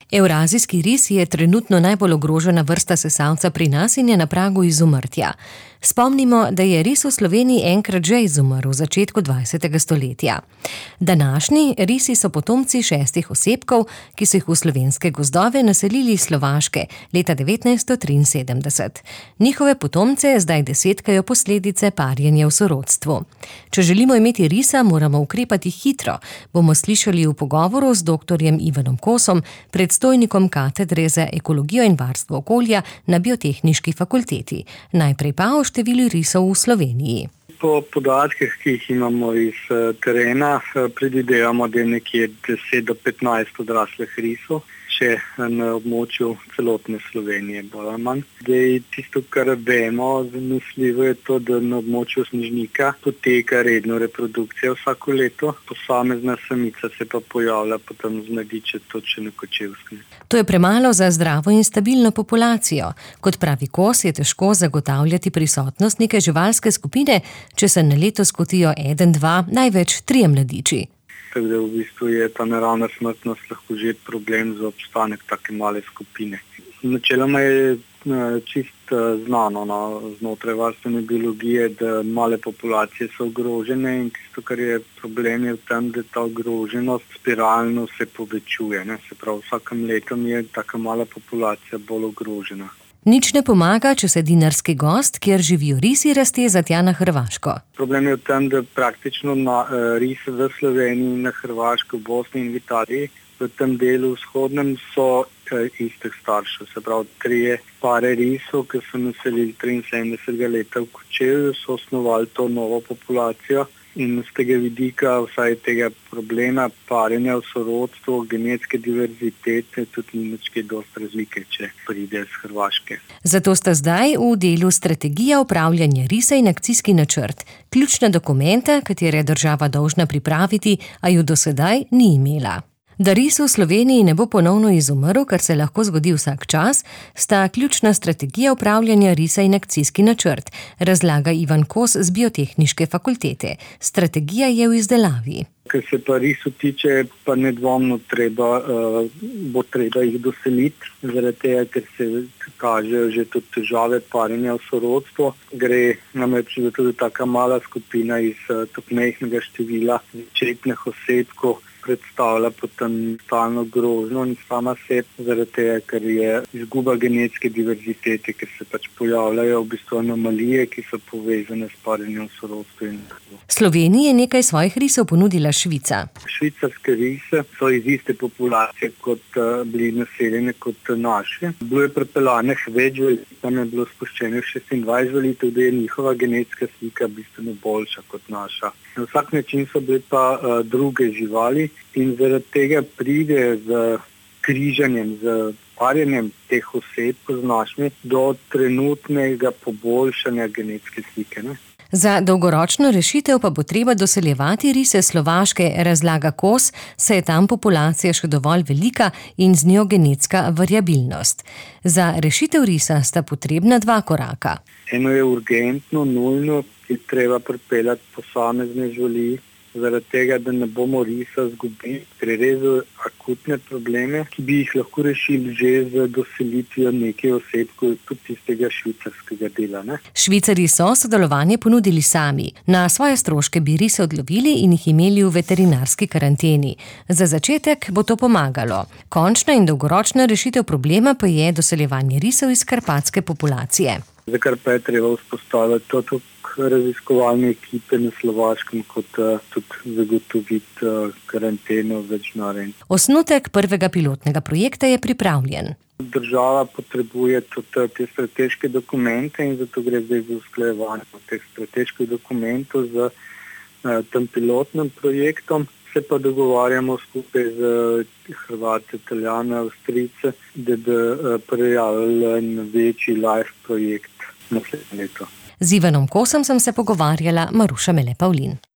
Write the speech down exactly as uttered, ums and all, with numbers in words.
Evrazijski ris je trenutno najbolj ogrožena vrsta sesalca pri nas in je na pragu izumrtja. Spomnimo, da je ris v Sloveniji enkrat že izumrl v začetku dvajsetega stoletja. Današnji risi so potomci šestih osebkov, ki so jih v slovenske gozdove naselili iz Slovaške leta devetnajststo triinsedemdeset. Njihove potomce zdaj desetkajo posledice parjenja v sorodstvu. Če želimo imeti risa, moramo ukrepati hitro, bomo slišali v pogovoru z doktorjem Ivanom Kosom, predstojnikom katedre za ekologijo in varstvo okolja na Biotehniški fakulteti. Najprej pa o številu risov v Sloveniji. Po podatkih, ki jih imamo iz terena, predvidevamo, da je nekje deset do petnajst odraslih risov, še na območju celotne Slovenije, bolj ali manj. Zdaj, tisto, kar vemo, zanesljivo je to, da na območju Snežnika poteka redno reprodukcija vsako leto, posamezna samica se pa pojavlja potem z mladiči točno na Kočevskem. To je premalo za zdravo in stabilno populacijo. Kot pravi Kos, je težko zagotavljati prisotnost neke živalske skupine, če se na leto skotijo eden, dva, največ trije mladiči. Tako da v bistvu je ta naravna smrtnost lahko že problem za obstanek take male skupine. Načeloma je čist znano no, znotraj varstvene biologije, da male populacije so ogrožene in tisto, kar je problem, je v tem, da ta ogroženost spiralno se povečuje. Ne? Se pravi, vsakem letom je taka mala populacija bolj ogrožena. Nič ne pomaga, če se dinarski gozd, kjer živijo risi, razteza tja na Hrvaško. Problem je v tem, da praktično na, ris v Sloveniji, na Hrvaško, v Bosni in v Italiji, v tem delu vzhodnem so istih staršev. Se pravi, trije pare risov, ki so naselili triinsedemdesetega leta v Kočevju, so osnovali to novo populacijo. In z tega vidika, vsaj tega problema parjenja v sorodstvu, genetske diverzitete, tudi ni nič kaj dosti razlike, če pride z Hrvaške. Zato sta zdaj v delu strategija upravljanja risa in akcijski načrt. Ključna dokumenta, katere je država dolžna pripraviti, a ju do sedaj ni imela. Da ris v Sloveniji ne bo ponovno izumrl, kar se lahko zgodi vsak čas, sta ključna strategija upravljanja risa in akcijski načrt, razlaga Ivan Kos z Biotehniške fakultete. Strategija je v izdelavi. Kar se pa risu tiče, pa nedvomno treba, uh, bo treba jih doseliti, zaradi tega, ker se kažejo že tudi težave parjenja v sorodstvu. Gre namreč za tudi taka mala skupina iz uh, tako majhnega števila začetnih osebkov, predstavlja potem stalno grožnjo in sama seb, zaradi tega, ker je izguba genetske diverzitete, ker se pač pojavljajo v bistvu anomalije, ki so povezane s parjenjem v sorodstvu. Sloveniji je nekaj svojih risov ponudila Švica. Švicarske rise so iz iste populacije kot uh, bili naseljene kot naše. Bilo je prepelanih več velit, tam je bilo spuščenih šestindvajset velitev, da je njihova genetska slika bistveno boljša kot naša. Na vsak način so bile pa uh, druge živali in zaradi tega pride z križanjem, z parjenjem teh oseb z našimi do trenutnega poboljšanja genetske slike. Ne? Za dolgoročno rešitev pa bo treba doseljevati rise Slovaške, razlaga Kos, saj je tam populacija še dovolj velika in z njo genetska variabilnost. Za rešitev risa sta potrebna dva koraka. Eno je urgentno, nujno, ki treba pripeljati posamezne živali, zaradi tega, da ne bomo risa izgubili, ker je res za akutne probleme, ki bi jih lahko rešili že z doselitvijo nekaj osebkov, tudi iz tega švicarskega dela. Ne? Švicarji so sodelovanje ponudili sami. Na svoje stroške bi rise odlovili in jih imeli v veterinarski karanteni. Za začetek bo to pomagalo. Končna in dolgoročna rešitev problema pa je doseljevanje risov iz karpatske populacije. Za kar pa je treba vzpostaviti to tako raziskovalne ekipe na Slovaškem, kot uh, tudi zagotoviti uh, karanteno več narejen. Osnutek prvega pilotnega projekta je pripravljen. Država potrebuje tudi te strateške dokumente in zato gre zdaj za usklajevanje teh strateških dokumentov z uh, tem pilotnim projektom. Se pa dogovarjamo skupaj z Hrvate, Italijane, Avstrijce, da bi uh, prijavili en večji live projekt naslednje leto. Z Ivanom Kosom sem se pogovarjala, Maruša Mele Pavlin.